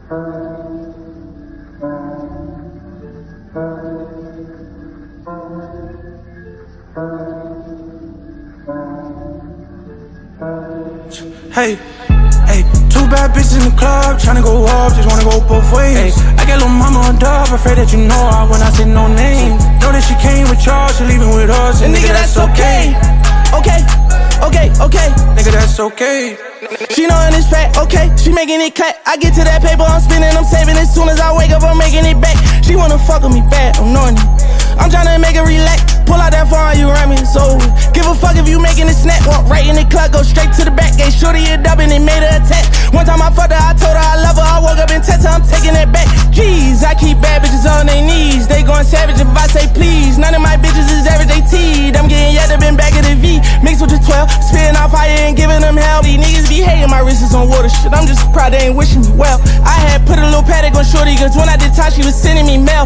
Hey, hey, two bad bitches in the club, tryna go up, just wanna go both ways. Ay, I got little mama on dub, afraid that you know her when I say no name. Know that she came with y'all, she leaving with us, and nigga, that's okay. Okay, Nigga, that's okay. she knowin' it's fat, okay, she making it clap. I get to that paper, I'm spinning, I'm saving. As soon as I wake up, I'm making it back. She wanna fuck with me bad, I'm knowing it. I'm tryna make her relax. Pull out that phone, you run me, so give a fuck if you making it snap. Walk right in the club, go straight to the back. Gave shorty a dub and it made her attack. One time I fucked her, I told her I love her. I woke up and text her, I'm taking it back. Jeez, I keep bad bitches on their knees. They going savage if I say please. None of my bitches is average, they teed. I'm getting yet up in back of the V. Mixed with the 12, spitting off fire and giving them hell. These niggas be hating, my wrist is on water shit. I'm just proud they ain't wishing me well. I had put a little paddock on shorty, cause when I did time, she was sending me mail.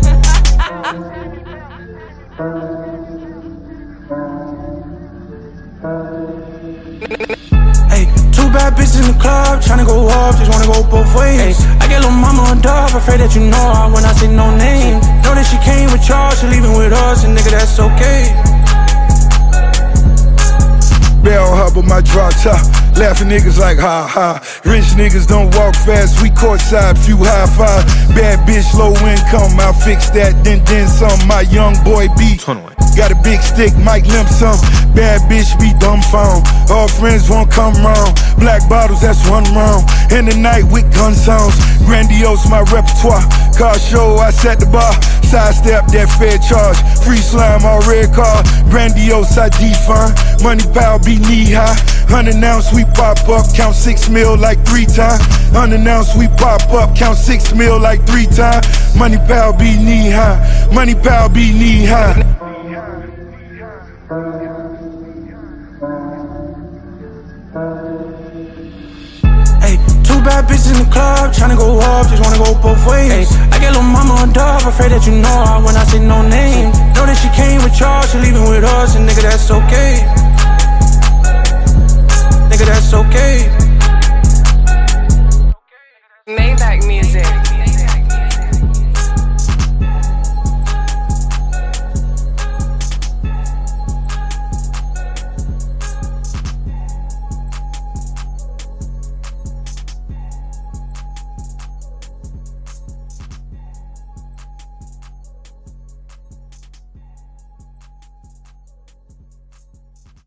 Hey, two bad bitches in the club, tryna go up, just wanna go both ways. Ay, I got little mama on dub, afraid that you know her when I say no name. Know that she came with y'all, she leaving with us, and nigga, that's okay. Bell hub with my drop top, laughing niggas like ha ha. Rich niggas don't walk fast, we courtside, few high five. Bad bitch, low income, I'll fix that, then some. My young boy beat, got a big stick, might limp some. Bad bitch be dumbfound, all friends won't come round. Black bottles, that's one round. In the night with gun sounds, grandiose my repertoire. Car show, I set the bar, sidestep that fair charge. Free slime, all red car, grandiose I define. Money pile be knee high. Unannounced we pop up, count 6 mil like 3 times. Unannounced we pop up, count 6 mil like 3 times. Money pal be knee high, money pal be knee high. Hey, two bad bitches in the club, tryna go up, just wanna go both ways. Ay, I got little mama on dub, afraid that you know her when I say no name. Know that she came with y'all, she leaving with us, and nigga, that's okay. Nigga, that's okay.